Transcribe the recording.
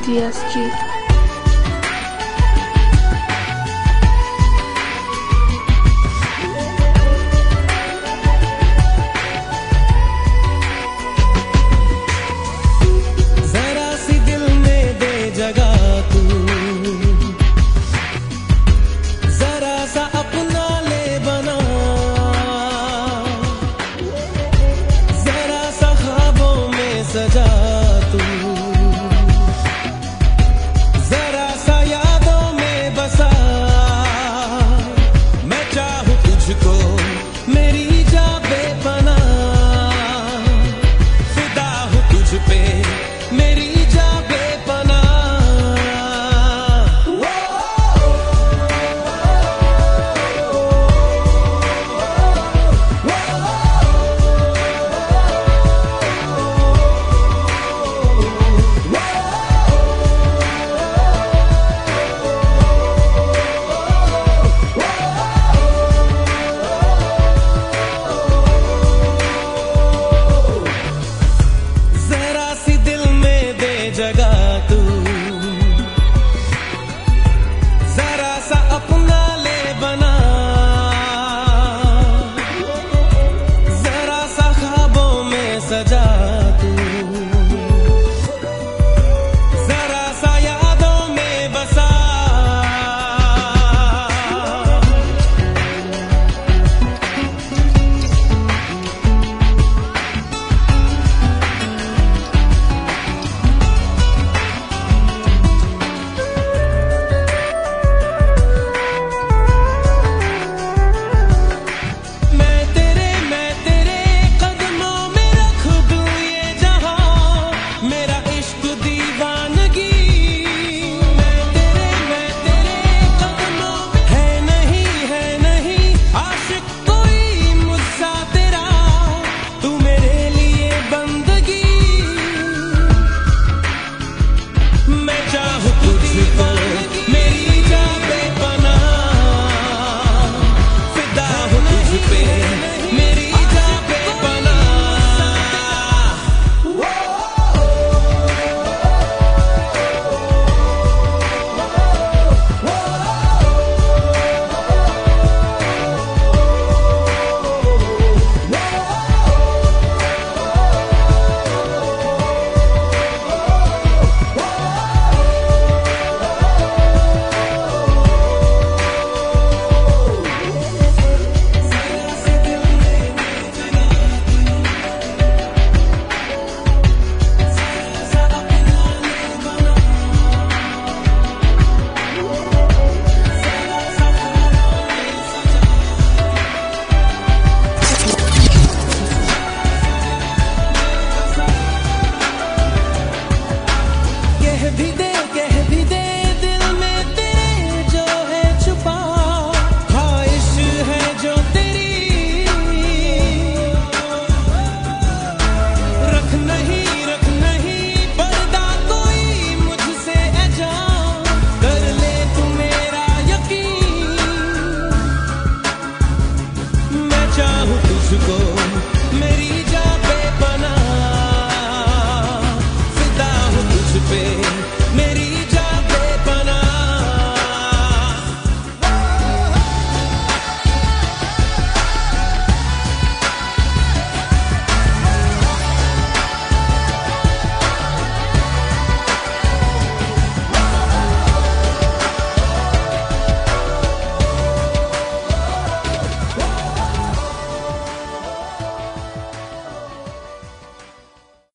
GSG। सजा तू जरा सा यादों में बसा, मैं चाहूं तुझको मेरी जा बेपनाह, फिदा हूं तुझ पे मेरी जा बेपनाह। जगा तू जरा सा अपना ले बना, जरा सा ख्वाबों में सजा तू, जरा सा यादों में बसा। तुझको मेरी जा बेपनाह, फिदा हूं तुझ पे मेरी